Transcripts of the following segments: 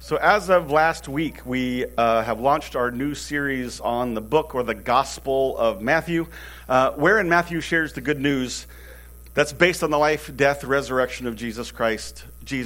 So as of last week, we have launched our new series on the book or the Gospel of Matthew, wherein Matthew shares the good news that's based on the life, death, resurrection of Jesus Christ,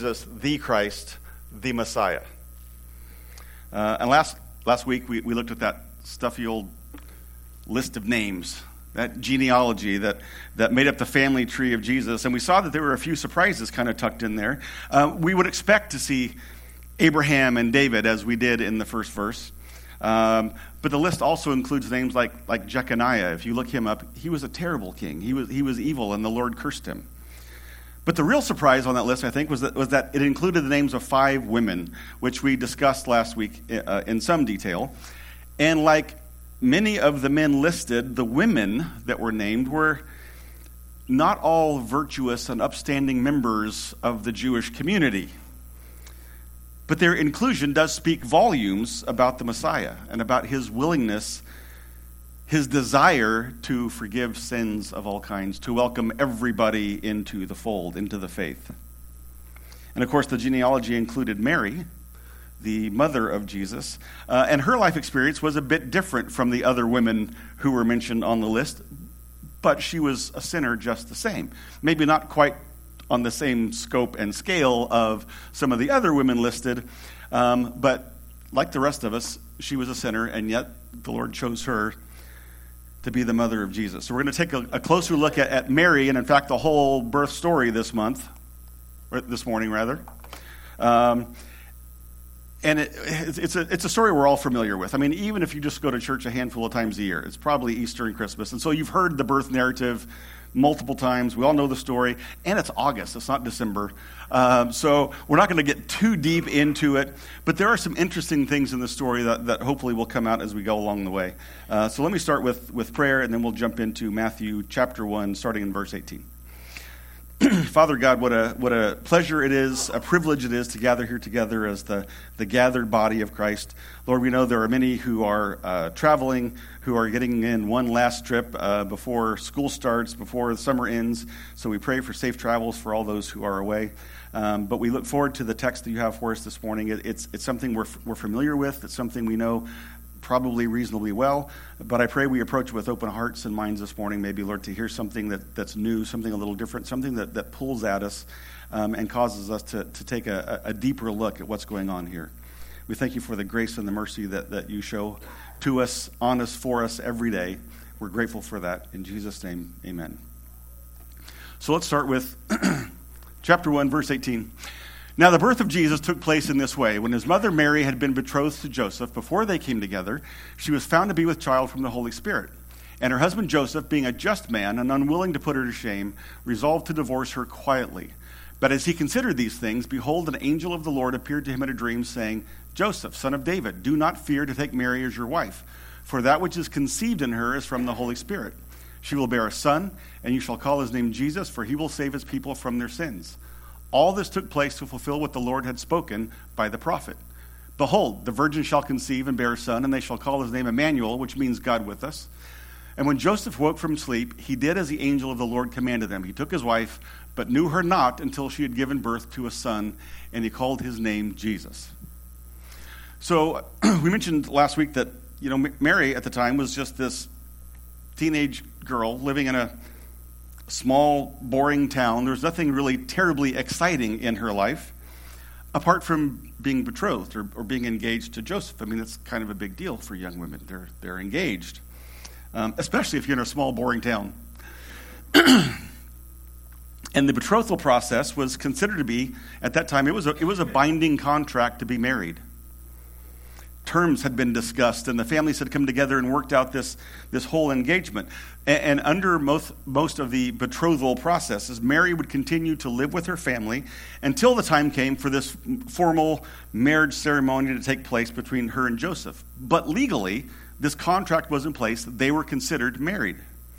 the Messiah. And last week, we looked at that stuffy old list of names, that genealogy that made up the family tree of Jesus, and we saw that there were a few surprises kind of tucked in there. We would expect to see Abraham and David, as we did in the first verse. But the list also includes names like Jeconiah. If you look him up, he was a terrible king. He was evil, and the Lord cursed him. But the real surprise on that list, I think, was that it included the names of 5 women, which we discussed last week in some detail. And like many of the men listed, the women that were named were not all virtuous and upstanding members of the Jewish community. But their inclusion does speak volumes about the Messiah and about his willingness, his desire to forgive sins of all kinds, to welcome everybody into the fold, into the faith. And of course, the genealogy included Mary, the mother of Jesus, and her life experience was a bit different from the other women who were mentioned on the list, but she was a sinner just the same. Maybe not quite on the same scope and scale of some of the other women listed. But like the rest of us, she was a sinner, and yet the Lord chose her to be the mother of Jesus. So we're going to take a closer look at Mary, and in fact, the whole birth story this morning. And it's a story we're all familiar with. I mean, even if you just go to church a handful of times a year, it's probably Easter and Christmas. And so you've heard the birth narrative multiple times. We all know the story. And it's August. It's not December. So we're not going to get too deep into it. But there are some interesting things in the story that hopefully will come out as we go along the way. So let me start with prayer, and then we'll jump into Matthew chapter 1, starting in verse 18. Father God, what a pleasure it is, a privilege it is to gather here together as the gathered body of Christ. Lord, we know there are many who are traveling, who are getting in one last trip before school starts, before the summer ends. So we pray for safe travels for all those who are away. But we look forward to the text that you have for us this morning. It's something we're familiar with. It's something we know probably reasonably well, but I pray we approach it with open hearts and minds this morning, maybe, Lord, to hear something that's new, something a little different, something that pulls at us and causes us to take a deeper look at what's going on here. We thank you for the grace and the mercy that you show to us, on us, for us every day. We're grateful for that. In Jesus' name, amen. So let's start with chapter 1, verse 18. Now the birth of Jesus took place in this way. When his mother Mary had been betrothed to Joseph, before they came together, she was found to be with child from the Holy Spirit. And her husband Joseph, being a just man and unwilling to put her to shame, resolved to divorce her quietly. But as he considered these things, behold, an angel of the Lord appeared to him in a dream, saying, Joseph, son of David, do not fear to take Mary as your wife, for that which is conceived in her is from the Holy Spirit. She will bear a son, and you shall call his name Jesus, for he will save his people from their sins. All this took place to fulfill what the Lord had spoken by the prophet. Behold, the virgin shall conceive and bear a son, and they shall call his name Emmanuel, which means God with us. And when Joseph woke from sleep, he did as the angel of the Lord commanded him. He took his wife, but knew her not until she had given birth to a son, and he called his name Jesus. So we mentioned last week that Mary at the time was just this teenage girl living in a small, boring town. There was nothing really terribly exciting in her life, apart from being betrothed or being engaged to Joseph. I mean, it's kind of a big deal for young women. They're engaged, especially if you're in a small, boring town. And the betrothal process was considered to be, at that time, it was a binding contract to be married. Terms had been discussed, and the families had come together and worked out this whole engagement. And under most of the betrothal processes, Mary would continue to live with her family until the time came for this formal marriage ceremony to take place between her and Joseph. But legally, this contract was in place. They were considered married.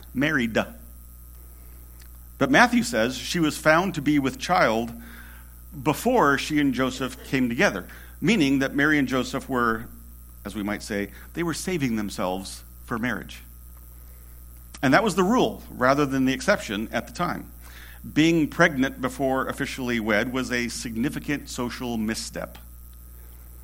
But Matthew says she was found to be with child before she and Joseph came together, meaning that Mary and Joseph were, as we might say, they were saving themselves for marriage. And that was the rule rather than the exception at the time. Being pregnant before officially wed was a significant social misstep.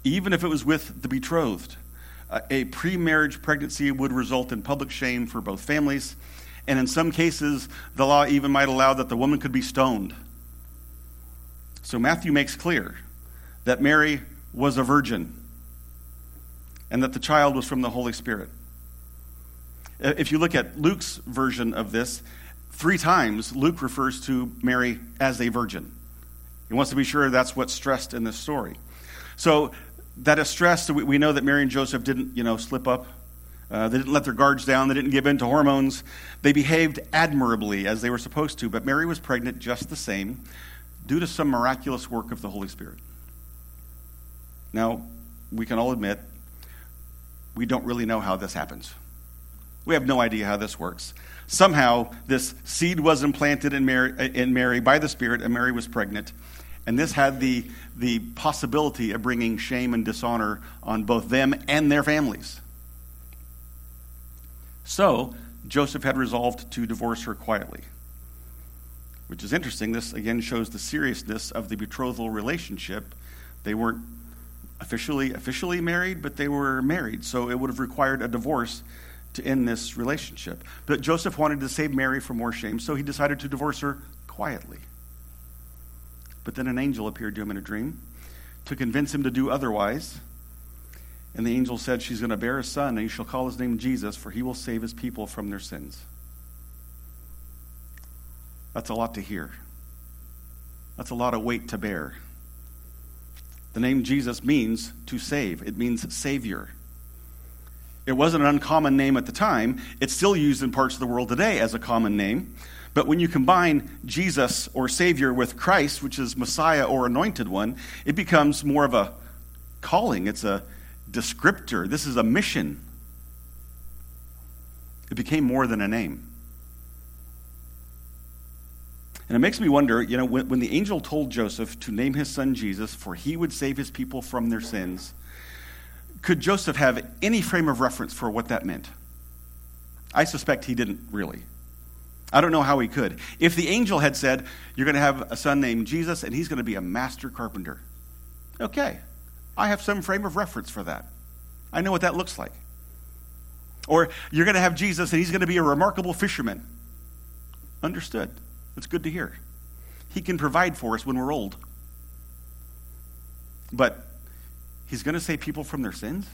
even if it was with the betrothed. A pre-marriage pregnancy would result in public shame for both families, and in some cases, the law even might allow that the woman could be stoned. So Matthew makes clear that Mary was a virgin and that the child was from the Holy Spirit. If you look at Luke's version of this, 3 times Luke refers to Mary as a virgin. He wants to be sure that's what's stressed in this story. So that is stressed. We know that Mary and Joseph didn't, slip up. They didn't let their guards down. They didn't give in to hormones. They behaved admirably as they were supposed to. But Mary was pregnant just the same due to some miraculous work of the Holy Spirit. Now, we can all admit we don't really know how this happens. We have no idea how this works. Somehow, this seed was implanted in Mary by the Spirit, and Mary was pregnant. And this had the possibility of bringing shame and dishonor on both them and their families. So, Joseph had resolved to divorce her quietly, which is interesting. This, again, shows the seriousness of the betrothal relationship. They weren't officially married, but they were married, so it would have required a divorce to end this relationship. But Joseph wanted to save Mary from more shame, so he decided to divorce her quietly. But then an angel appeared to him in a dream to convince him to do otherwise. And the angel said, she's going to bear a son, and you shall call his name Jesus, for he will save his people from their sins. That's a lot to hear. That's a lot of weight to bear. The name Jesus means to save. It means Savior. It wasn't an uncommon name at the time. It's still used in parts of the world today as a common name. But when you combine Jesus or Savior with Christ, which is Messiah or Anointed One, it becomes more of a calling. It's a descriptor. This is a mission. It became more than a name. And it makes me wonder, when the angel told Joseph to name his son Jesus, for he would save his people from their sins, could Joseph have any frame of reference for what that meant? I suspect he didn't really. I don't know how he could. If the angel had said, you're going to have a son named Jesus, and he's going to be a master carpenter. Okay, I have some frame of reference for that. I know what that looks like. Or you're going to have Jesus, and he's going to be a remarkable fisherman. Understood. It's good to hear. He can provide for us when we're old. But he's going to save people from their sins?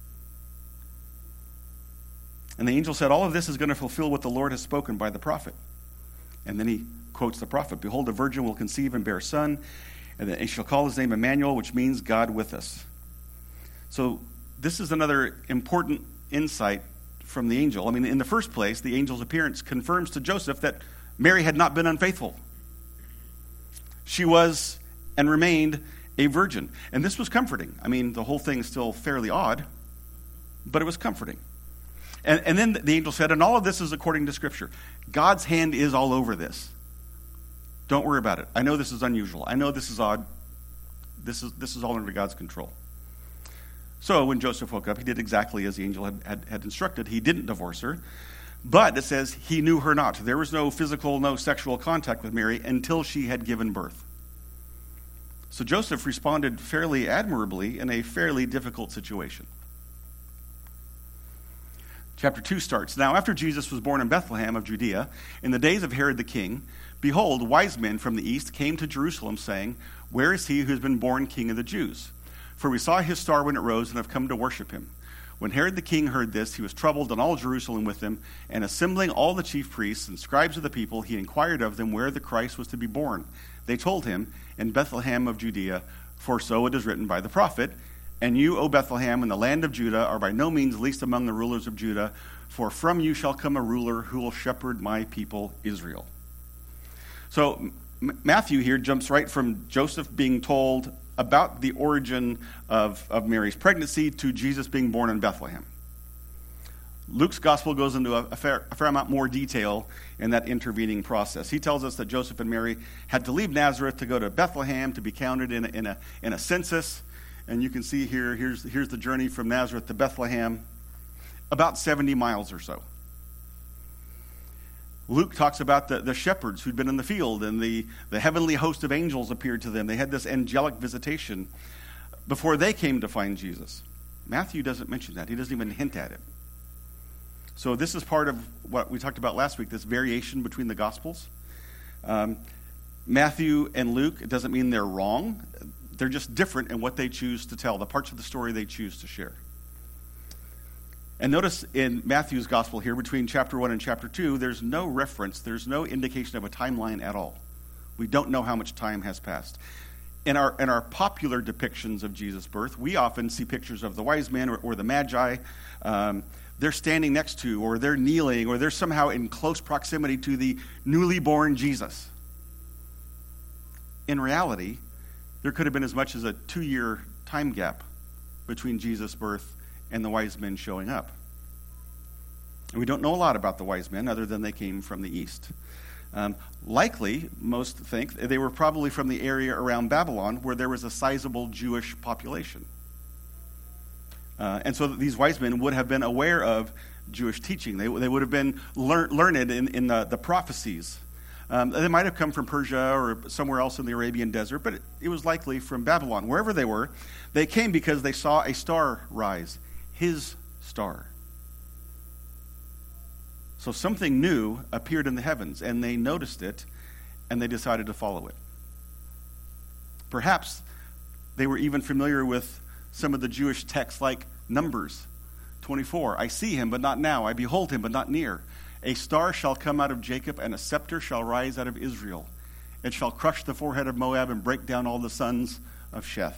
And the angel said, all of this is going to fulfill what the Lord has spoken by the prophet. And then he quotes the prophet, behold, a virgin will conceive and bear a son, and then he shall call his name Emmanuel, which means God with us. So this is another important insight from the angel. I mean, in the first place, the angel's appearance confirms to Joseph that Mary had not been unfaithful. She was and remained a virgin. And this was comforting. I mean, the whole thing is still fairly odd, but it was comforting. And then the angel said, and all of this is according to Scripture. God's hand is all over this. Don't worry about it. I know this is unusual. I know this is odd. This is all under God's control. So when Joseph woke up, he did exactly as the angel had instructed. He didn't divorce her. But it says he knew her not. There was no physical, no sexual contact with Mary until she had given birth. So Joseph responded fairly admirably in a fairly difficult situation. Chapter 2 starts, now after Jesus was born in Bethlehem of Judea, in the days of Herod the king, behold, wise men from the east came to Jerusalem, saying, where is he who has been born king of the Jews? For we saw his star when it rose and have come to worship him. When Herod the king heard this, he was troubled, and all Jerusalem with him, and assembling all the chief priests and scribes of the people, he inquired of them where the Christ was to be born. They told him, in Bethlehem of Judea, for so it is written by the prophet, and you, O Bethlehem, in the land of Judah, are by no means least among the rulers of Judah, for from you shall come a ruler who will shepherd my people Israel. So Matthew here jumps right from Joseph being told about the origin of Mary's pregnancy to Jesus being born in Bethlehem. Luke's gospel goes into a fair amount more detail in that intervening process. He tells us that Joseph and Mary had to leave Nazareth to go to Bethlehem to be counted in a census. And you can see here, here's the journey from Nazareth to Bethlehem, about 70 miles or so. Luke talks about the shepherds who'd been in the field, and the heavenly host of angels appeared to them. They had this angelic visitation. before they came to find Jesus. Matthew doesn't mention that. He doesn't even hint at it. So this is part of what we talked about last week, this variation between the Gospels. Matthew and Luke, it doesn't mean they're wrong. They're just different in what they choose to tell, the parts of the story they choose to share. And notice in Matthew's Gospel here, between chapter 1 and chapter 2, there's no reference, there's no indication of a timeline at all. We don't know how much time has passed. In our popular depictions of Jesus' birth, we often see pictures of the wise men or the magi. They're standing next to, or they're kneeling, or they're somehow in close proximity to the newly born Jesus. In reality, there could have been as much as a 2-year time gap between Jesus' birth and the wise men showing up. And we don't know a lot about the wise men other than they came from the east. Likely, most think, they were probably from the area around Babylon where there was a sizable Jewish population. And so these wise men would have been aware of Jewish teaching. They would have been learned in the prophecies. They might have come from Persia or somewhere else in the Arabian desert, but it was likely from Babylon. Wherever they were, they came because they saw a star rise, his star. So something new appeared in the heavens, and they noticed it, and they decided to follow it. Perhaps they were even familiar with some of the Jewish texts like Numbers 24. I see him, but not now. I behold him, but not near. A star shall come out of Jacob, and a scepter shall rise out of Israel. It shall crush the forehead of Moab and break down all the sons of Sheth.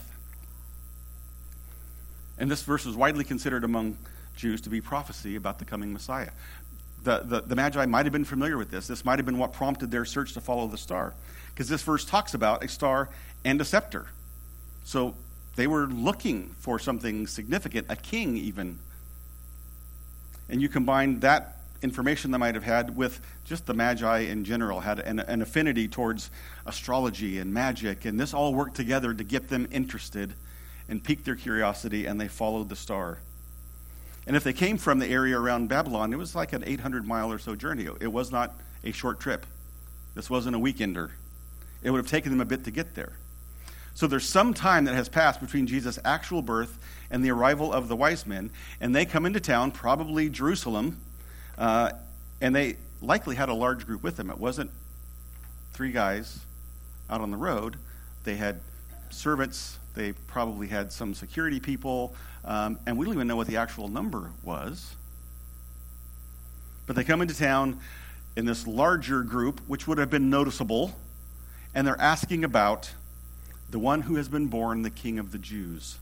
And this verse is widely considered among Jews to be prophecy about the coming Messiah. The Magi might have been familiar with this. This might have been what prompted their search to follow the star. Because this verse talks about a star and a scepter. So they were looking for something significant, a king even. And you combine that information they might have had with just the Magi in general, had an affinity towards astrology and magic, and this all worked together to get them interested and pique their curiosity, and they followed the star. And if they came from the area around Babylon, it was like an 800-mile or so journey. It was not a short trip. This wasn't a weekender. It would have taken them a bit to get there. So there's some time that has passed between Jesus' actual birth and the arrival of the wise men, and they come into town, probably Jerusalem, and they likely had a large group with them. It wasn't 3 guys out on the road. They had servants. They probably had some security people, and we don't even know what the actual number was. But they come into town in this larger group, which would have been noticeable, and they're asking about the one who has been born, the King of the Jews.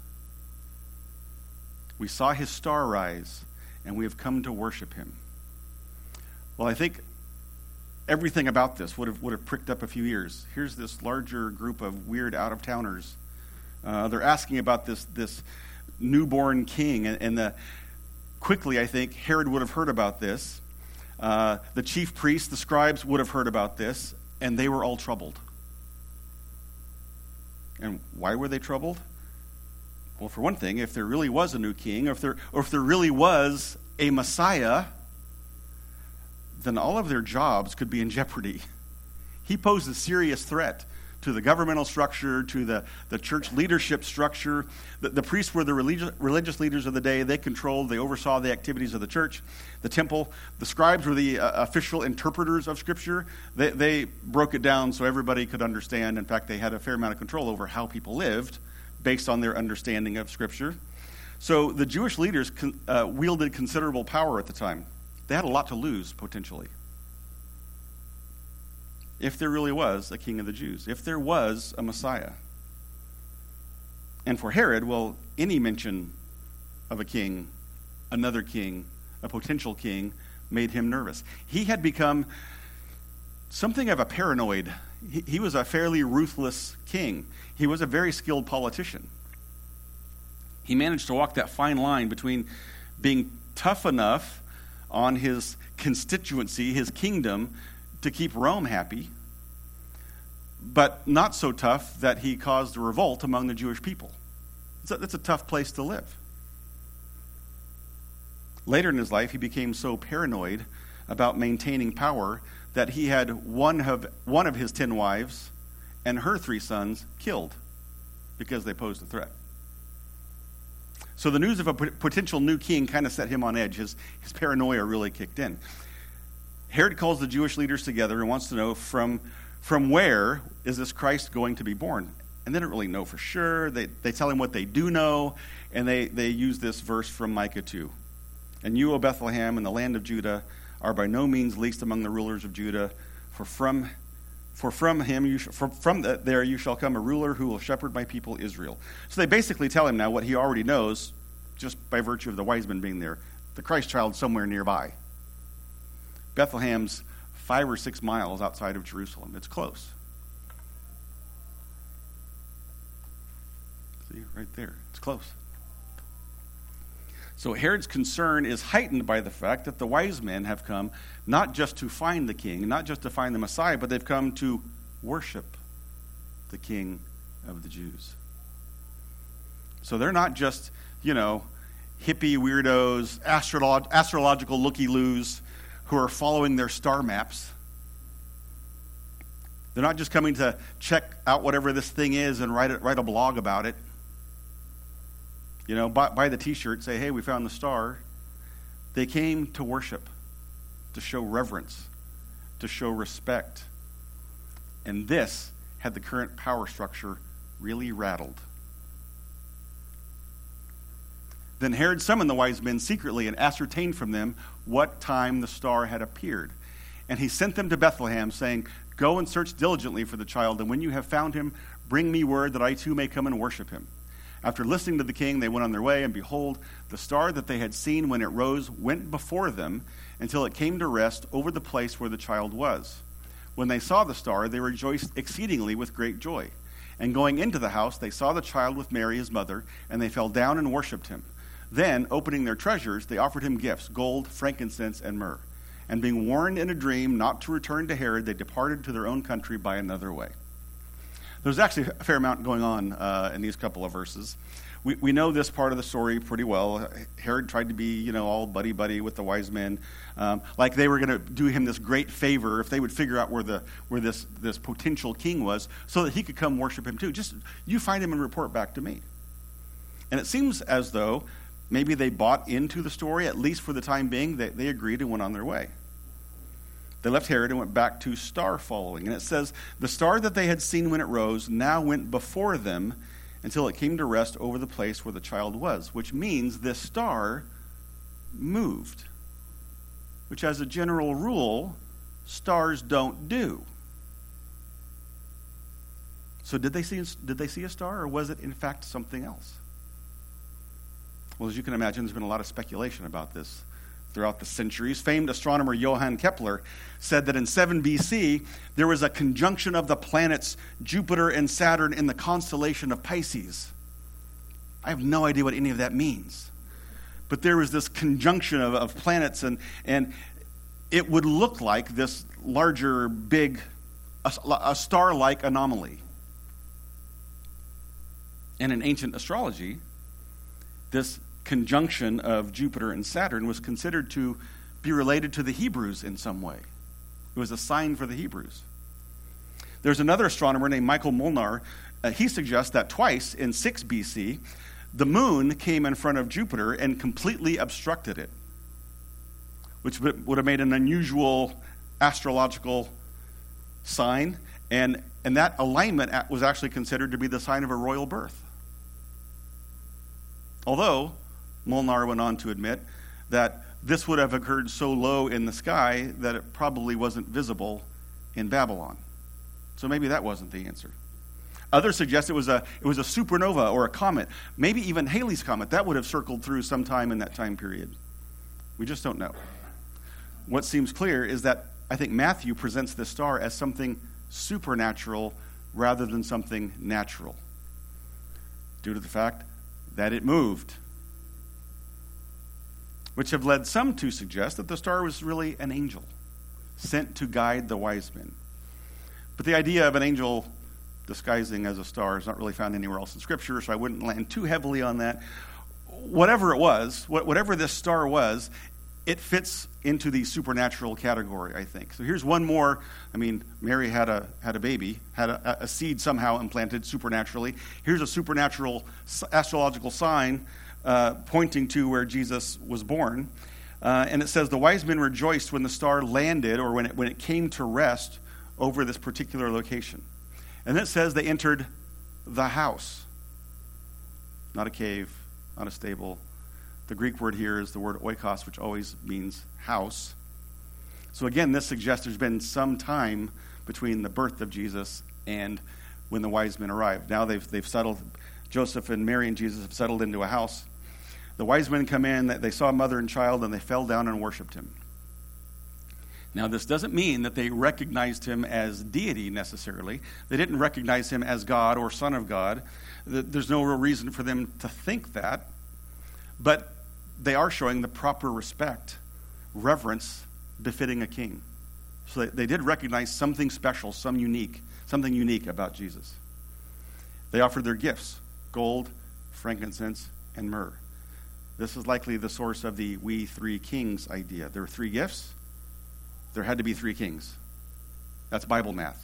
We saw his star rise, and we have come to worship him. Well, I think everything about this would have pricked up a few ears. Here's this larger group of weird out-of-towners. They're asking about this newborn king, and quickly, I think, Herod would have heard about this. The chief priests, the scribes would have heard about this, and they were all troubled. And why were they troubled? Well, for one thing, if there really was a new king, or if there really was a Messiah, then all of their jobs could be in jeopardy. He posed a serious threat to the governmental structure, to the church leadership structure. The priests were the religious leaders of the day. They oversaw the activities of the church, the temple. The scribes were the official interpreters of Scripture. They broke it down so everybody could understand. In fact, they had a fair amount of control over how people lived based on their understanding of Scripture. So the Jewish leaders wielded considerable power at the time. They had a lot to lose, potentially. If there really was a king of the Jews, if there was a Messiah. And for Herod, well, any mention of a king, another king, a potential king, made him nervous. He had become something of a paranoid. He was a fairly ruthless king. He was a very skilled politician. He managed to walk that fine line between being tough enough on his constituency, his kingdom, to keep Rome happy, but not so tough that he caused a revolt among the Jewish people. That's a tough place to live. Later in his life, he became so paranoid about maintaining power that he had one of his 10 wives and her 3 sons killed because they posed a threat. So the news of a potential new king kind of set him on edge. His paranoia really kicked in. Herod calls the Jewish leaders together and wants to know from where is this Christ going to be born? And they don't really know for sure. They tell him what they do know, and they use this verse from Micah 2. And you, O Bethlehem, in the land of Judah, are by no means least among the rulers of Judah, for from there you shall come a ruler who will shepherd my people Israel. So they basically tell him now what he already knows, just by virtue of the wise men being there. The Christ child somewhere nearby. Bethlehem's 5 or 6 miles outside of Jerusalem. It's close. See, right there. It's close. So Herod's concern is heightened by the fact that the wise men have come not just to find the king, not just to find the Messiah, but they've come to worship the King of the Jews. So they're not just, hippie weirdos, astrological looky-loos who are following their star maps. They're not just coming to check out whatever this thing is and write a blog about it. Buy the t-shirt, say, hey, we found the star. They came to worship, to show reverence, to show respect. And this had the current power structure really rattled. Then Herod summoned the wise men secretly and ascertained from them what time the star had appeared. And he sent them to Bethlehem, saying, go and search diligently for the child, and when you have found him, bring me word that I too may come and worship him. After listening to the king, they went on their way, and behold, the star that they had seen when it rose went before them until it came to rest over the place where the child was. When they saw the star, they rejoiced exceedingly with great joy. And going into the house, they saw the child with Mary, his mother, and they fell down and worshipped him. Then, opening their treasures, they offered him gifts, gold, frankincense, and myrrh. And being warned in a dream not to return to Herod, they departed to their own country by another way. There's actually a fair amount going on in these couple of verses. We know this part of the story pretty well. Herod tried to be, all buddy-buddy with the wise men. Like they were going to do him this great favor if they would figure out where this potential king was so that he could come worship him too. Just, you find him and report back to me. And it seems as though maybe they bought into the story, at least for the time being. They agreed and went on their way. They left Herod and went back to star following. And it says, the star that they had seen when it rose now went before them until it came to rest over the place where the child was, which means this star moved, which as a general rule, stars don't do. So did they see a star, or was it in fact something else? Well, as you can imagine, there's been a lot of speculation about this throughout the centuries. Famed astronomer Johann Kepler said that in 7 BC, there was a conjunction of the planets Jupiter and Saturn in the constellation of Pisces. I have no idea what any of that means. But there was this conjunction of planets, and it would look like this larger, big, a star-like anomaly. And in ancient astrology, this conjunction of Jupiter and Saturn was considered to be related to the Hebrews in some way. It was a sign for the Hebrews. There's another astronomer named Michael Molnar. He suggests that twice in 6 BC, the moon came in front of Jupiter and completely obstructed it, which would have made an unusual astrological sign, and that alignment was actually considered to be the sign of a royal birth. Although Molnar went on to admit that this would have occurred so low in the sky that it probably wasn't visible in Babylon. So maybe that wasn't the answer. Others suggest it was a supernova or a comet, maybe even Halley's Comet. That would have circled through sometime in that time period. We just don't know. What seems clear is that I think Matthew presents this star as something supernatural rather than something natural, due to the fact that it moved, which have led some to suggest that the star was really an angel sent to guide the wise men. But the idea of an angel disguising as a star is not really found anywhere else in Scripture, so I wouldn't land too heavily on that. Whatever it was, whatever this star was, it fits into the supernatural category, I think. So here's one more. I mean, Mary had a baby, had a seed somehow implanted supernaturally. Here's a supernatural astrological sign pointing to where Jesus was born. And it says, the wise men rejoiced when the star landed, or when it came to rest over this particular location. And then it says they entered the house. Not a cave, not a stable. The Greek word here is the word oikos, which always means house. So again, this suggests there's been some time between the birth of Jesus and when the wise men arrived. Now they've settled, Joseph and Mary and Jesus have settled into a house. The wise men come in, they saw mother and child, and they fell down and worshiped him. Now, this doesn't mean that they recognized him as deity necessarily. They didn't recognize him as God or Son of God. There's no real reason for them to think that. But they are showing the proper respect, reverence, befitting a king. So they did recognize something special, something unique about Jesus. They offered their gifts, gold, frankincense, and myrrh. This is likely the source of the we three kings idea. There were three gifts. There had to be three kings. That's Bible math.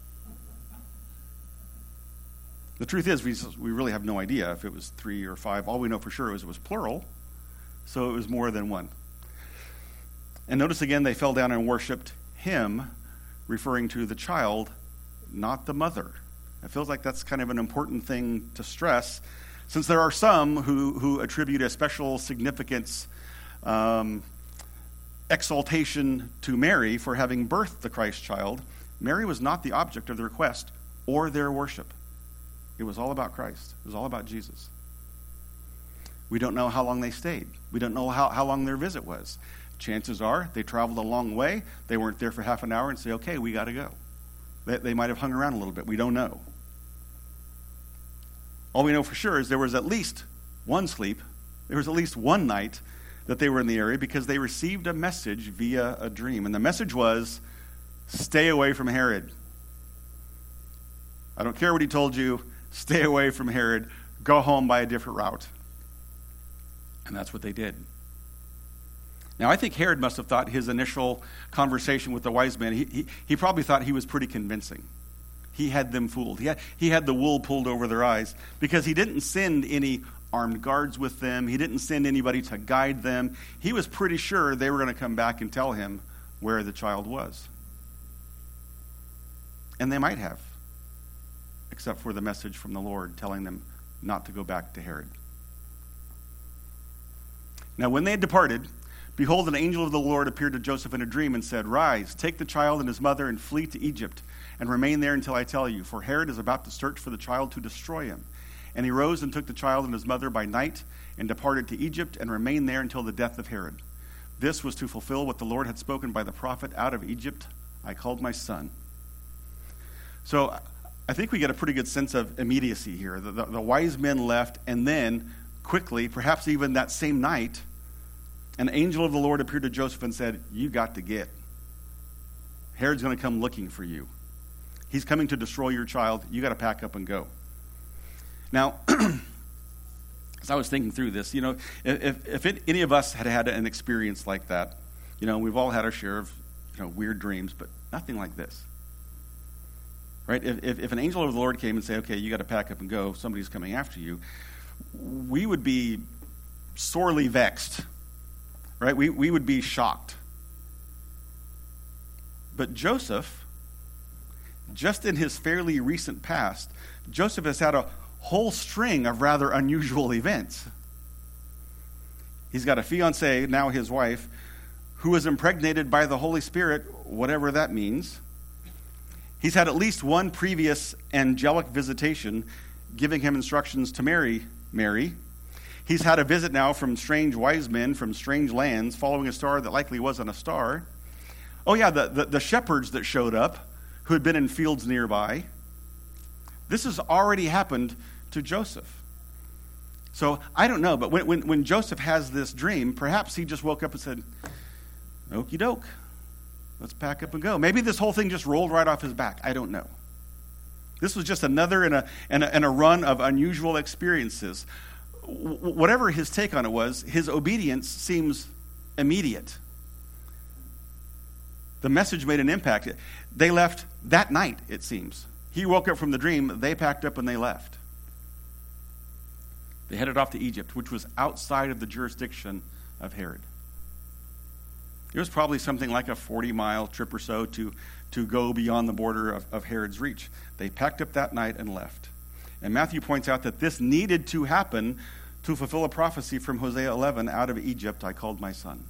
The truth is, we really have no idea if it was 3 or 5. All we know for sure is it was plural, so it was more than one. And notice again, they fell down and worshipped him, referring to the child, not the mother. It feels like that's kind of an important thing to stress, since there are some who attribute a special significance, exaltation to Mary for having birthed the Christ child. Mary was not the object of the request or their worship. It was all about Christ. It was all about Jesus. We don't know how long they stayed. We don't know how long their visit was. Chances are they traveled a long way. They weren't there for half an hour and say, okay, we got to go. They might have hung around a little bit. We don't know. All we know for sure is there was at least one sleep. There was at least one night that they were in the area because they received a message via a dream. And the message was, stay away from Herod. I don't care what he told you. Stay away from Herod. Go home by a different route. And that's what they did. Now, I think Herod must have thought his initial conversation with the wise men, he probably thought he was pretty convincing. He had them fooled. He had the wool pulled over their eyes because he didn't send any armed guards with them. He didn't send anybody to guide them. He was pretty sure they were going to come back and tell him where the child was. And they might have, except for the message from the Lord telling them not to go back to Herod. Now, when they had departed, behold, an angel of the Lord appeared to Joseph in a dream and said, rise, take the child and his mother and flee to Egypt and remain there until I tell you, for Herod is about to search for the child to destroy him. And he rose and took the child and his mother by night and departed to Egypt and remained there until the death of Herod. This was to fulfill what the Lord had spoken by the prophet, out of Egypt I called my son. So I think we get a pretty good sense of immediacy here. The wise men left, and then quickly, perhaps even that same night, an angel of the Lord appeared to Joseph and said, you got to get. Herod's going to come looking for you. He's coming to destroy your child. You got to pack up and go. Now, as I was thinking through this, if any of us had an experience like that, we've all had our share of weird dreams, but nothing like this. Right? If an angel of the Lord came and said, okay, you got to pack up and go, somebody's coming after you, we would be sorely vexed. Right? We would be shocked. But Joseph, just in his fairly recent past, Joseph has had a whole string of rather unusual events. He's got a fiancée, now his wife, who was impregnated by the Holy Spirit, whatever that means. He's had at least one previous angelic visitation giving him instructions to marry Mary. He's had a visit now from strange wise men from strange lands, following a star that likely wasn't a star. Oh yeah, the shepherds that showed up, who had been in fields nearby. This has already happened to Joseph. So I don't know, but when Joseph has this dream, perhaps he just woke up and said, okie doke, let's pack up and go. Maybe this whole thing just rolled right off his back. I don't know. This was just another in a run of unusual experiences. Whatever his take on it was, his obedience seems immediate. The message made an impact. They left that night, it seems. He woke up from the dream, they packed up and they left. They headed off to Egypt, which was outside of the jurisdiction of Herod. It was probably something like a 40-mile trip or so to go beyond the border of Herod's reach. They packed up that night and left. And Matthew points out that this needed to happen to fulfill a prophecy from Hosea 11, out of Egypt I called my son.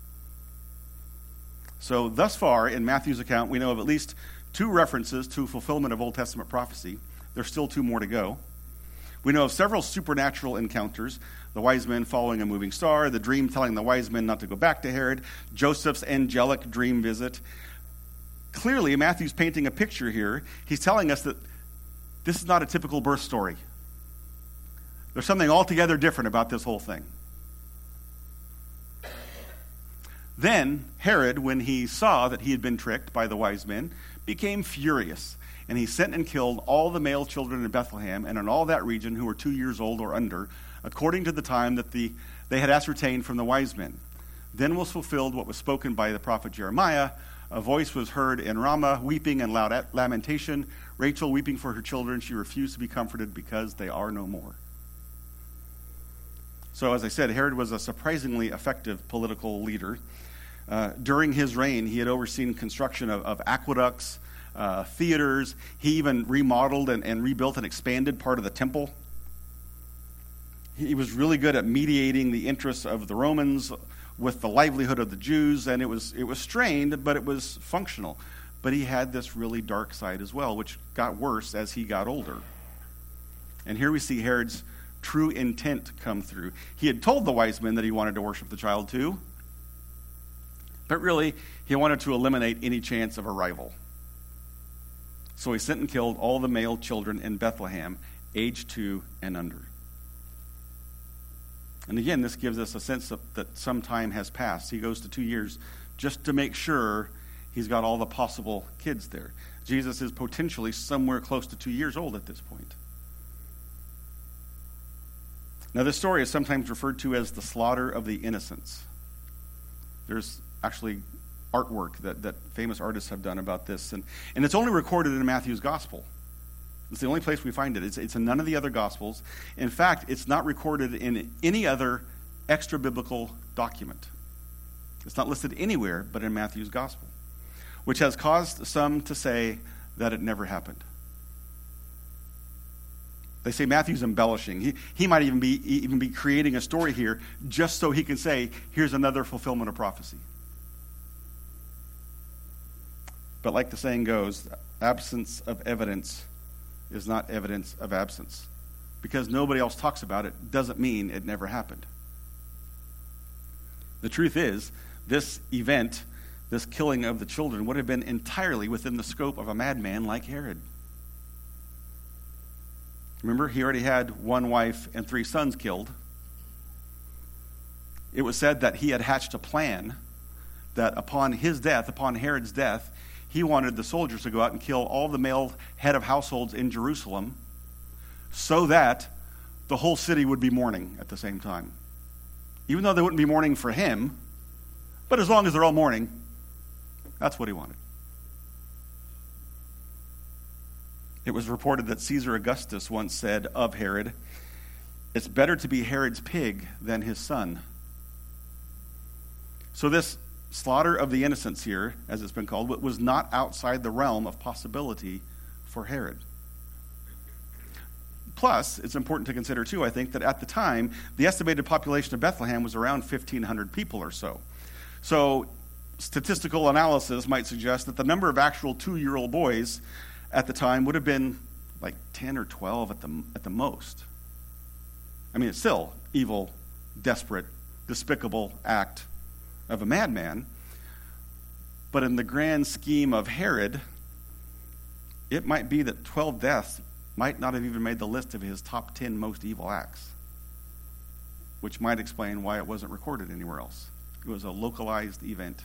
So thus far in Matthew's account, we know of at least 2 references to fulfillment of Old Testament prophecy. There's still 2 more to go. We know of several supernatural encounters: the wise men following a moving star, the dream telling the wise men not to go back to Herod, Joseph's angelic dream visit. Clearly, Matthew's painting a picture here. He's telling us that this is not a typical birth story. There's something altogether different about this whole thing. Then Herod, when he saw that he had been tricked by the wise men, became furious. And he sent and killed all the male children in Bethlehem and in all that region who were 2 years old or under, according to the time that they had ascertained from the wise men. Then was fulfilled what was spoken by the prophet Jeremiah. A voice was heard in Ramah, weeping and loud lamentation. Rachel weeping for her children. She refused to be comforted because they are no more. So, as I said, Herod was a surprisingly effective political leader. During his reign, he had overseen construction of aqueducts, theaters. He even remodeled and rebuilt and expanded part of the temple. He was really good at mediating the interests of the Romans with the livelihood of the Jews, and it was strained, but it was functional. But he had this really dark side as well, which got worse as he got older. And here we see Herod's true intent come through. He had told the wise men that he wanted to worship the child too, but really, he wanted to eliminate any chance of a rival. So he sent and killed all the male children in Bethlehem, age 2 and under. And again, this gives us a sense that some time has passed. He goes to 2 years just to make sure he's got all the possible kids there. Jesus is potentially somewhere close to 2 years old at this point. Now, this story is sometimes referred to as the slaughter of the innocents. There's actually artwork that famous artists have done about this, and it's only recorded in Matthew's gospel. It's the only place we find it. It's in none of the other gospels. In fact, it's not recorded in any other extra-biblical document. It's not listed anywhere but in Matthew's gospel, which has caused some to say that it never happened. They say Matthew's embellishing. He might even be creating a story here just so he can say, here's another fulfillment of prophecy. But like the saying goes, absence of evidence is not evidence of absence. Because nobody else talks about it doesn't mean it never happened. The truth is, this event, this killing of the children, would have been entirely within the scope of a madman like Herod. Remember, he already had 1 wife and 3 sons killed. It was said that he had hatched a plan that upon his death, upon Herod's death, he wanted the soldiers to go out and kill all the male head of households in Jerusalem so that the whole city would be mourning at the same time. Even though they wouldn't be mourning for him, but as long as they're all mourning, that's what he wanted. It was reported that Caesar Augustus once said of Herod, "It's better to be Herod's pig than his son." So this slaughter of the innocents here, as it's been called, was not outside the realm of possibility for Herod. Plus, it's important to consider, too, I think, that at the time, the estimated population of Bethlehem was around 1,500 people or so. So statistical analysis might suggest that the number of actual 2-year-old boys at the time would have been like 10 or 12 at the most. I mean, it's still evil, desperate, despicable act of a madman. But in the grand scheme of Herod, it might be that 12 deaths might not have even made the list of his top 10 most evil acts, which might explain why it wasn't recorded anywhere else. It was a localized event.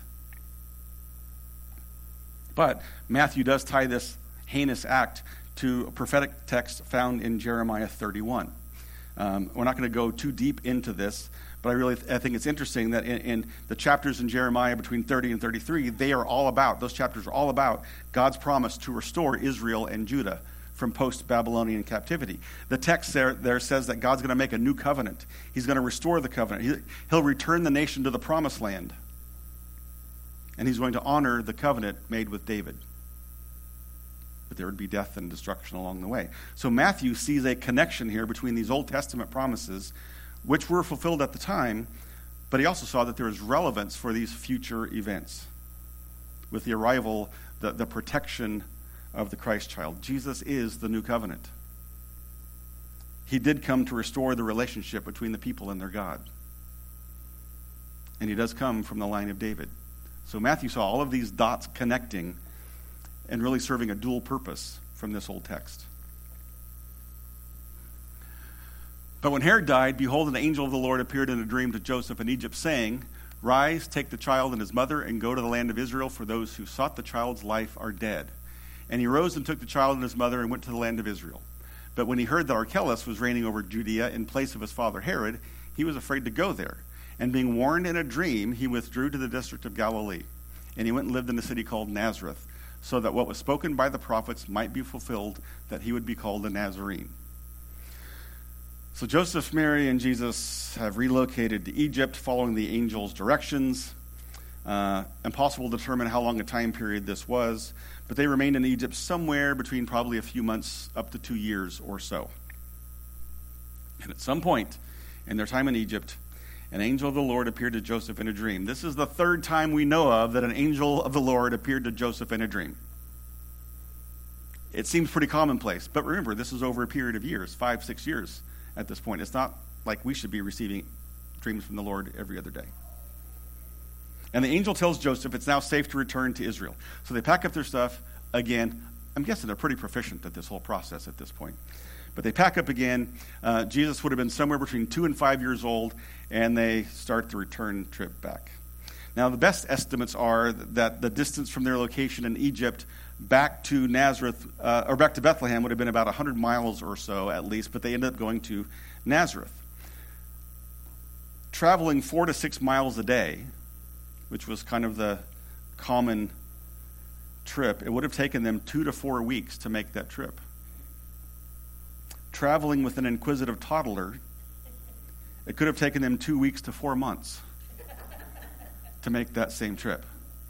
But Matthew does tie this heinous act to a prophetic text found in Jeremiah 31. We're not going to go too deep into this, but I think it's interesting that in the chapters in Jeremiah between 30 and 33, those chapters are all about God's promise to restore Israel and Judah from post-Babylonian captivity. The text there says that God's going to make a new covenant. He's going to restore the covenant. He'll return the nation to the promised land. And he's going to honor the covenant made with David. But there would be death and destruction along the way. So Matthew sees a connection here between these Old Testament promises, which were fulfilled at the time, but he also saw that there was relevance for these future events. With the arrival, the protection of the Christ child. Jesus is the new covenant. He did come to restore the relationship between the people and their God. And he does come from the line of David. So Matthew saw all of these dots connecting and really serving a dual purpose from this old text. But when Herod died, behold, an angel of the Lord appeared in a dream to Joseph in Egypt, saying, Rise, take the child and his mother, and go to the land of Israel, for those who sought the child's life are dead. And he rose and took the child and his mother and went to the land of Israel. But when he heard that Archelaus was reigning over Judea in place of his father Herod, he was afraid to go there. And being warned in a dream, he withdrew to the district of Galilee. And he went and lived in a city called Nazareth, so that what was spoken by the prophets might be fulfilled, that he would be called a Nazarene. So Joseph, Mary, and Jesus have relocated to Egypt following the angel's directions. Impossible to determine how long a time period this was, but they remained in Egypt somewhere between probably a few months up to 2 years or so. And at some point in their time in Egypt, an angel of the Lord appeared to Joseph in a dream. This is the third time we know of that an angel of the Lord appeared to Joseph in a dream. It seems pretty commonplace, but remember, this is over a period of years, 5-6 years at this point. It's not like we should be receiving dreams from the Lord every other day. And the angel tells Joseph it's now safe to return to Israel. So they pack up their stuff again. I'm guessing they're pretty proficient at this whole process at this point. But they pack up again. Jesus would have been somewhere between 2 and 5 years old, and they start the return trip back. Now, the best estimates are that the distance from their location in Egypt back to Nazareth, or back to Bethlehem, would have been about 100 miles or so at least, but they ended up going to Nazareth. Traveling 4 to 6 miles a day, which was kind of the common trip, it would have taken them 2 to 4 weeks to make that trip. Traveling with an inquisitive toddler, it could have taken them 2 weeks to 4 months to make that same trip.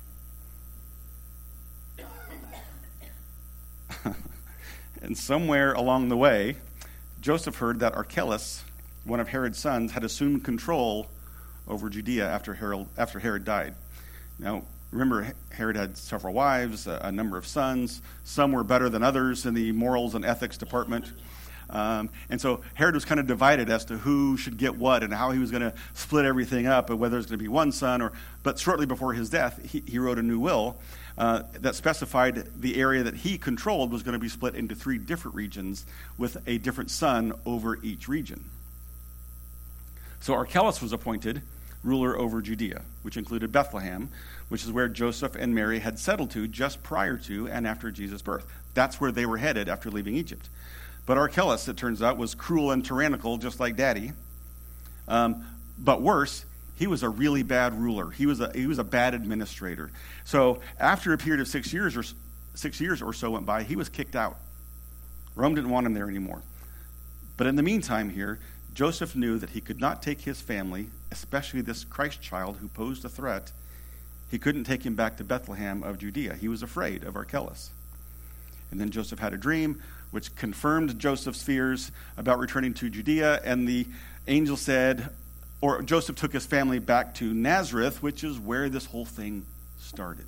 And somewhere along the way, Joseph heard that Archelaus, one of Herod's sons, had assumed control over Judea after Herod died. Now, remember, Herod had several wives, a number of sons. Some were better than others in the morals and ethics department. And so Herod was kind of divided as to who should get what and how he was going to split everything up, and whether it was going to be one son. But shortly before his death, he wrote a new will that specified the area that he controlled was going to be split into 3 different regions with a different son over each region. So Archelaus was appointed ruler over Judea, which included Bethlehem, which is where Joseph and Mary had settled to just prior to and after Jesus' birth. That's where they were headed after leaving Egypt. But Archelaus, it turns out, was cruel and tyrannical, just like Daddy. But worse, he was a really bad ruler. He was a bad administrator. So after a period of 6 years or so went by, he was kicked out. Rome didn't want him there anymore. But in the meantime here, Joseph knew that he could not take his family, especially this Christ child who posed a threat. He couldn't take him back to Bethlehem of Judea. He was afraid of Archelaus. And then Joseph had a dream which confirmed Joseph's fears about returning to Judea, and the angel said, or Joseph took his family back to Nazareth, which is where this whole thing started.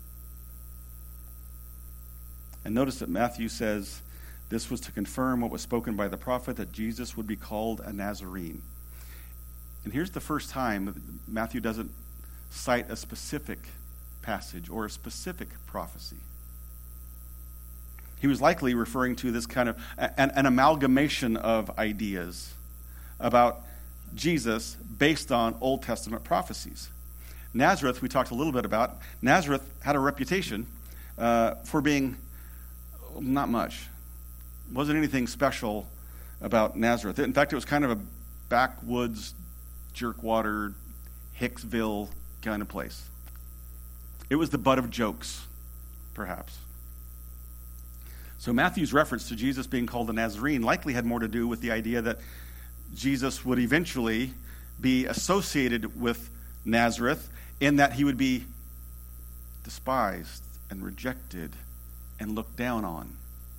And notice that Matthew says this was to confirm what was spoken by the prophet, that Jesus would be called a Nazarene. And here's the first time Matthew doesn't cite a specific passage or a specific prophecy. He was likely referring to this kind of an amalgamation of ideas about Jesus based on Old Testament prophecies. Nazareth, we talked a little bit about. Nazareth had a reputation for being not much. Wasn't anything special about Nazareth. In fact, it was kind of a backwoods, jerkwater, Hicksville kind of place. It was the butt of jokes, perhaps. So Matthew's reference to Jesus being called a Nazarene likely had more to do with the idea that Jesus would eventually be associated with Nazareth in that he would be despised and rejected and looked down on,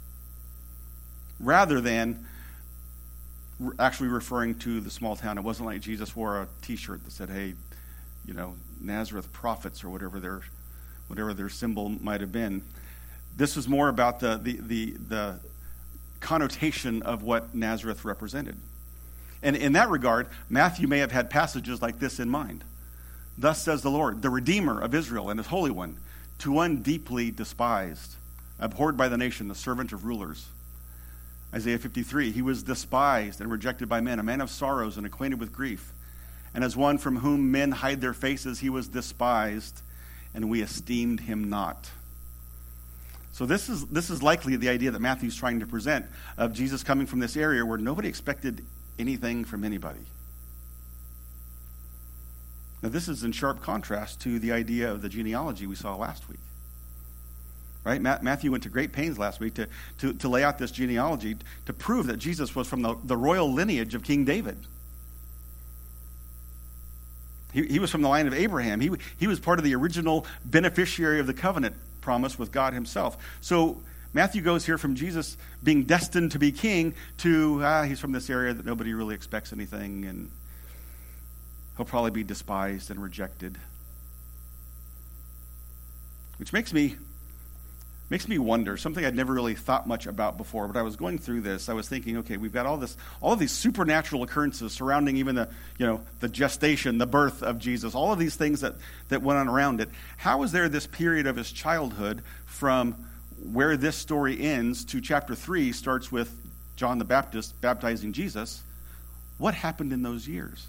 rather than actually referring to the small town. It wasn't like Jesus wore a T-shirt that said, hey, Nazareth prophets, or whatever their symbol might have been. This was more about the connotation of what Nazareth represented. And in that regard, Matthew may have had passages like this in mind. Thus says the Lord, the Redeemer of Israel and his Holy One, to one deeply despised, abhorred by the nation, the servant of rulers. Isaiah 53, he was despised and rejected by men, a man of sorrows and acquainted with grief. And as one from whom men hide their faces, he was despised, and we esteemed him not. So this is likely the idea that Matthew's trying to present of Jesus coming from this area where nobody expected anything from anybody. Now this is in sharp contrast to the idea of the genealogy we saw last week. Right? Matthew went to great pains last week to lay out this genealogy to prove that Jesus was from the royal lineage of King David. He was from the line of Abraham. He was part of the original beneficiary of the covenant promise with God himself. So Matthew goes here from Jesus being destined to be king to he's from this area that nobody really expects anything, and he'll probably be despised and rejected. Which makes me wonder, something I'd never really thought much about before, but I was going through this, I was thinking, okay, we've got all of these supernatural occurrences surrounding even the gestation, the birth of Jesus, all of these things that went on around it. How is there this period of his childhood from where this story ends to chapter 3 starts with John the Baptist baptizing Jesus? What happened in those years?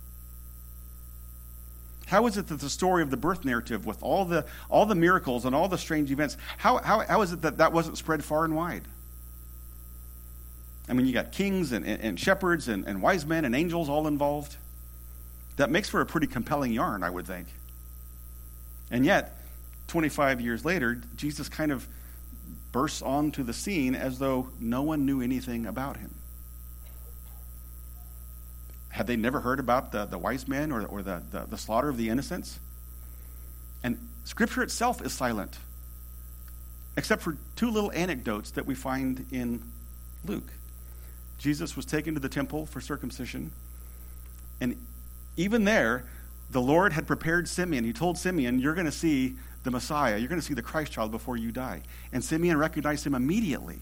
How is it that the story of the birth narrative, with all the miracles and all the strange events, how is it that wasn't spread far and wide? I mean, you got kings and shepherds and wise men and angels all involved. That makes for a pretty compelling yarn, I would think. And yet, 25 years later, Jesus kind of bursts onto the scene as though no one knew anything about him. Had they never heard about the wise men or the slaughter of the innocents? And Scripture itself is silent, except for two little anecdotes that we find in Luke. Jesus was taken to the temple for circumcision, and even there, the Lord had prepared Simeon. He told Simeon, you're going to see the Messiah, you're going to see the Christ child before you die. And Simeon recognized him immediately.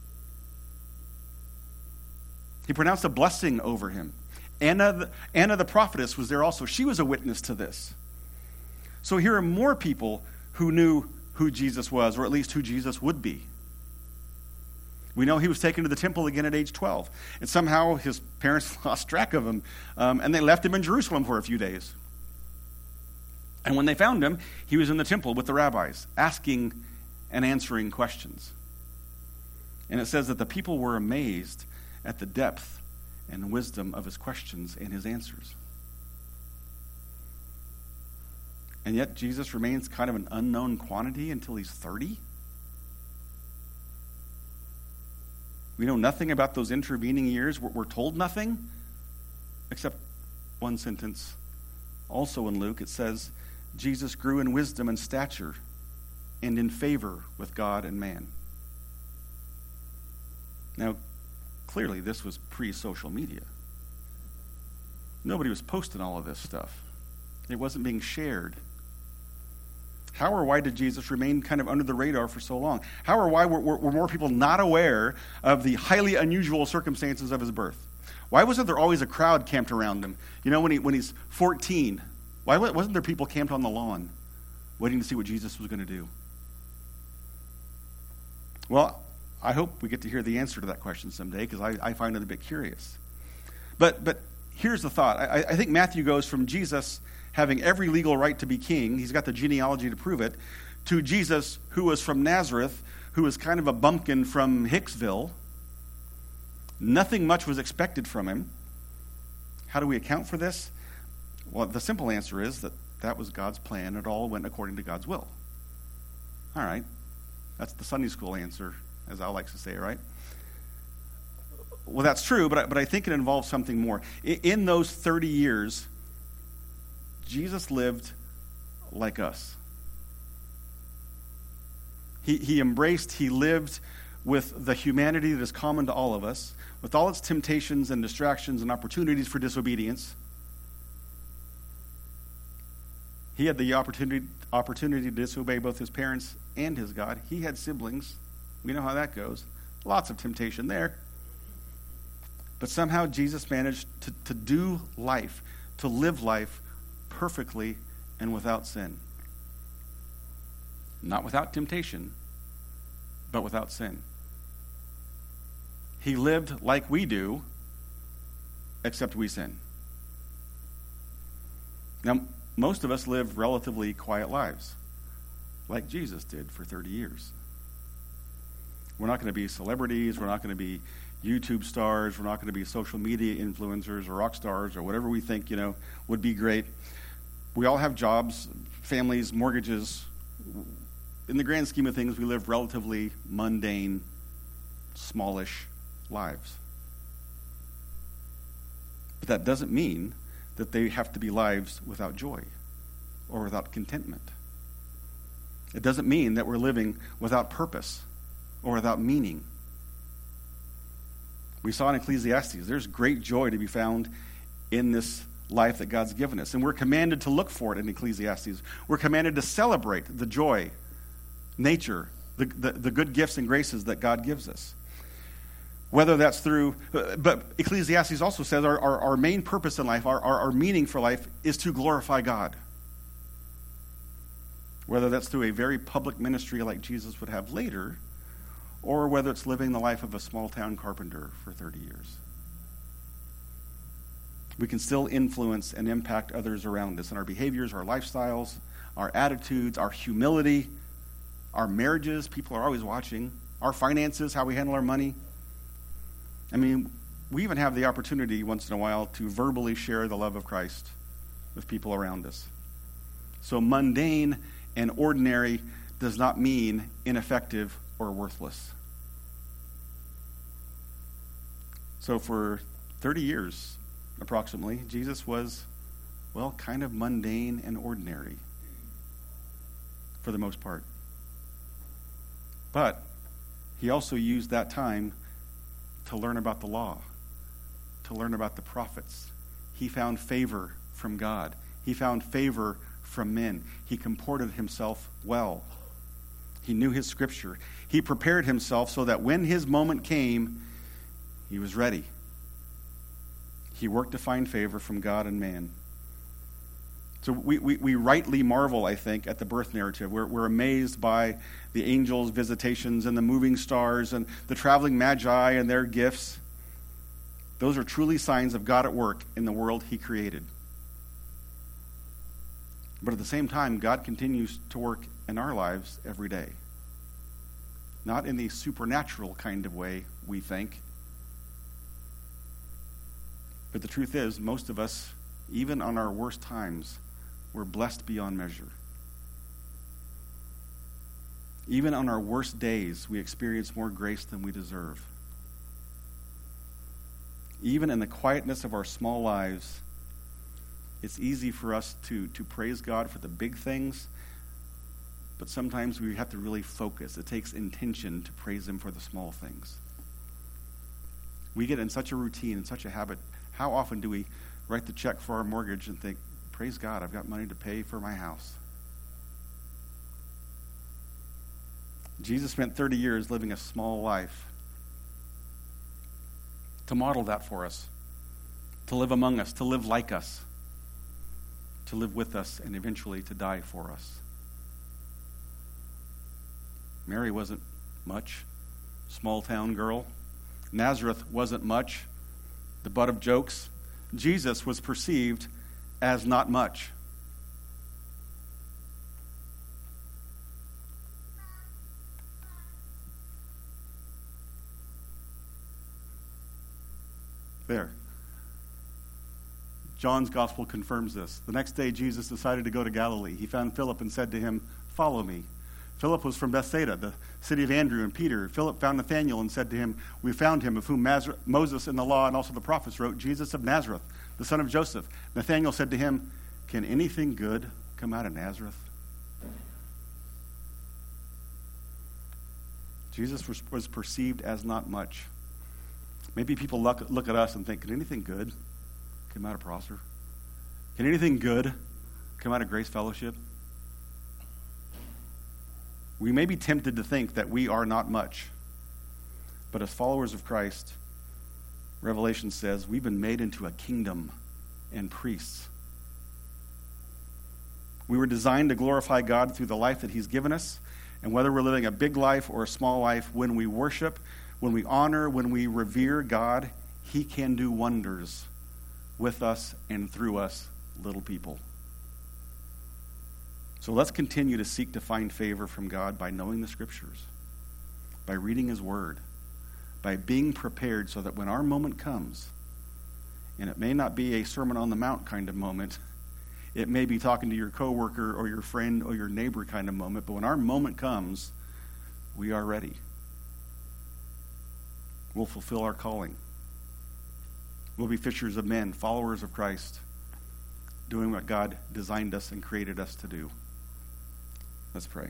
He pronounced a blessing over him. Anna the prophetess was there also. She was a witness to this. So here are more people who knew who Jesus was, or at least who Jesus would be. We know he was taken to the temple again at age 12. And somehow his parents lost track of him, and they left him in Jerusalem for a few days. And when they found him, he was in the temple with the rabbis, asking and answering questions. And it says that the people were amazed at the depth and wisdom of his questions and his answers. And yet Jesus remains kind of an unknown quantity until he's 30. We know nothing about those intervening years. We're told nothing except one sentence. Also in Luke, it says, Jesus grew in wisdom and stature and in favor with God and man. Now, clearly, this was pre-social media. Nobody was posting all of this stuff. It wasn't being shared. How or why did Jesus remain kind of under the radar for so long? How or why were more people not aware of the highly unusual circumstances of his birth? Why wasn't there always a crowd camped around him? You know, when he's 14, why wasn't there people camped on the lawn waiting to see what Jesus was going to do? Well, I hope we get to hear the answer to that question someday, because I find it a bit curious. But here's the thought. I think Matthew goes from Jesus having every legal right to be king, he's got the genealogy to prove it, to Jesus who was from Nazareth, who was kind of a bumpkin from Hicksville. Nothing much was expected from him. How do we account for this? Well, the simple answer is that was God's plan. It all went according to God's will. All right. That's the Sunday school answer as Al likes to say, right? Well, that's true, but I think it involves something more. In those 30 years, Jesus lived like us. He lived with the humanity that is common to all of us, with all its temptations and distractions and opportunities for disobedience. He had the opportunity to disobey both his parents and his God. He had siblings. We know how that goes. Lots of temptation there. But somehow Jesus managed to do life, to live life perfectly and without sin. Not without temptation, but without sin. He lived like we do, except we sin. Now, most of us live relatively quiet lives, like Jesus did for 30 years. We're not going to be celebrities. We're not going to be YouTube stars. We're not going to be social media influencers or rock stars or whatever we think, would be great. We all have jobs, families, mortgages. In the grand scheme of things, we live relatively mundane, smallish lives. But that doesn't mean that they have to be lives without joy or without contentment. It doesn't mean that we're living without purpose or without meaning. We saw in Ecclesiastes, there's great joy to be found in this life that God's given us. And we're commanded to look for it in Ecclesiastes. We're commanded to celebrate the joy, nature, the good gifts and graces that God gives us. Whether that's through, but Ecclesiastes also says our main purpose in life, our meaning for life is to glorify God. Whether that's through a very public ministry like Jesus would have later, or whether it's living the life of a small-town carpenter for 30 years. We can still influence and impact others around us in our behaviors, our lifestyles, our attitudes, our humility, our marriages. People are always watching. Our finances, how we handle our money. I mean, we even have the opportunity once in a while to verbally share the love of Christ with people around us. So mundane and ordinary does not mean ineffective or worthless. So for 30 years, approximately, Jesus was, kind of mundane and ordinary for the most part. But he also used that time to learn about the law, to learn about the prophets. He found favor from God. He found favor from men. He comported himself well. He knew his scripture. He prepared himself so that when his moment came, he was ready. He worked to find favor from God and man. So we rightly marvel, I think, at the birth narrative. We're amazed by the angels' visitations and the moving stars and the traveling magi and their gifts. Those are truly signs of God at work in the world he created. But at the same time, God continues to work in our lives every day. Not in the supernatural kind of way we think. But the truth is, most of us, even on our worst times, we're blessed beyond measure. Even on our worst days, we experience more grace than we deserve. Even in the quietness of our small lives, it's easy for us to praise God for the big things, but sometimes we have to really focus. It takes intention to praise him for the small things. We get in such a routine, in such a habit. How often do we write the check for our mortgage and think, praise God, I've got money to pay for my house? Jesus spent 30 years living a small life to model that for us, to live among us, to live like us, to live with us, and eventually to die for us. Mary wasn't much, small-town girl. Nazareth wasn't much, the butt of jokes. Jesus was perceived as not much. There. John's gospel confirms this. The next day, Jesus decided to go to Galilee. He found Philip and said to him, "Follow me." Philip was from Bethsaida, the city of Andrew and Peter. Philip found Nathanael and said to him, "We found him, of whom Moses in the law and also the prophets wrote, Jesus of Nazareth, the son of Joseph." Nathanael said to him, "Can anything good come out of Nazareth?" Jesus was perceived as not much. Maybe people look at us and think, can anything good come out of Prosser? Can anything good come out of Grace Fellowship? We may be tempted to think that we are not much. But as followers of Christ, Revelation says we've been made into a kingdom and priests. We were designed to glorify God through the life that he's given us. And whether we're living a big life or a small life, when we worship, when we honor, when we revere God, he can do wonders with us and through us, little people. So let's continue to seek to find favor from God by knowing the Scriptures, by reading his word, by being prepared so that when our moment comes, and it may not be a Sermon on the Mount kind of moment, it may be talking to your coworker or your friend or your neighbor kind of moment, but when our moment comes, we are ready. We'll fulfill our calling. We'll be fishers of men, followers of Christ, doing what God designed us and created us to do. Let's pray.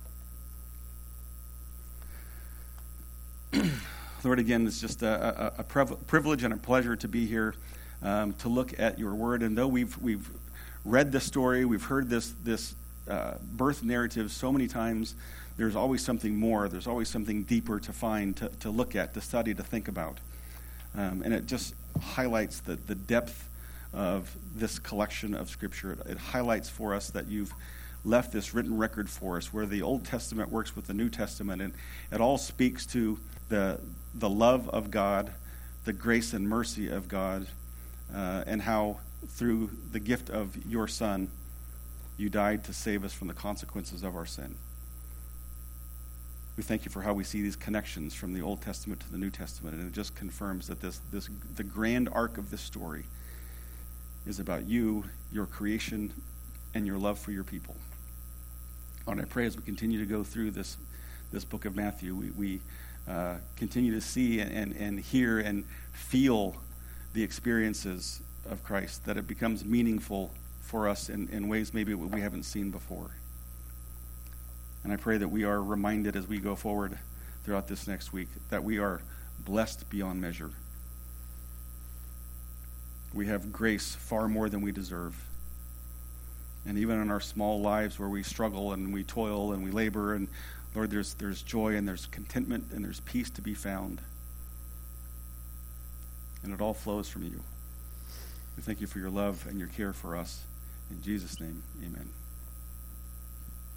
Lord, again, it's just a privilege and a pleasure to be here to look at your word. And though we've read this story, we've heard this birth narrative so many times, there's always something more. There's always something deeper to find, to look at, to study, to think about. And it just highlights the depth of this collection of Scripture. It highlights for us that you've left this written record for us, where the Old Testament works with the New Testament, and it all speaks to the love of God, the grace and mercy of God, and how through the gift of your Son, you died to save us from the consequences of our sin. We thank you for how we see these connections from the Old Testament to the New Testament, and it just confirms that the grand arc of this story is about you, your creation, and your love for your people. Lord, I pray as we continue to go through this book of Matthew, we continue to see and hear and feel the experiences of Christ, that it becomes meaningful for us in ways maybe we haven't seen before. And I pray that we are reminded as we go forward throughout this next week that we are blessed beyond measure. We have grace far more than we deserve. And even in our small lives where we struggle and we toil and we labor, and Lord, there's joy and there's contentment and there's peace to be found. And it all flows from you. We thank you for your love and your care for us. In Jesus' name, amen.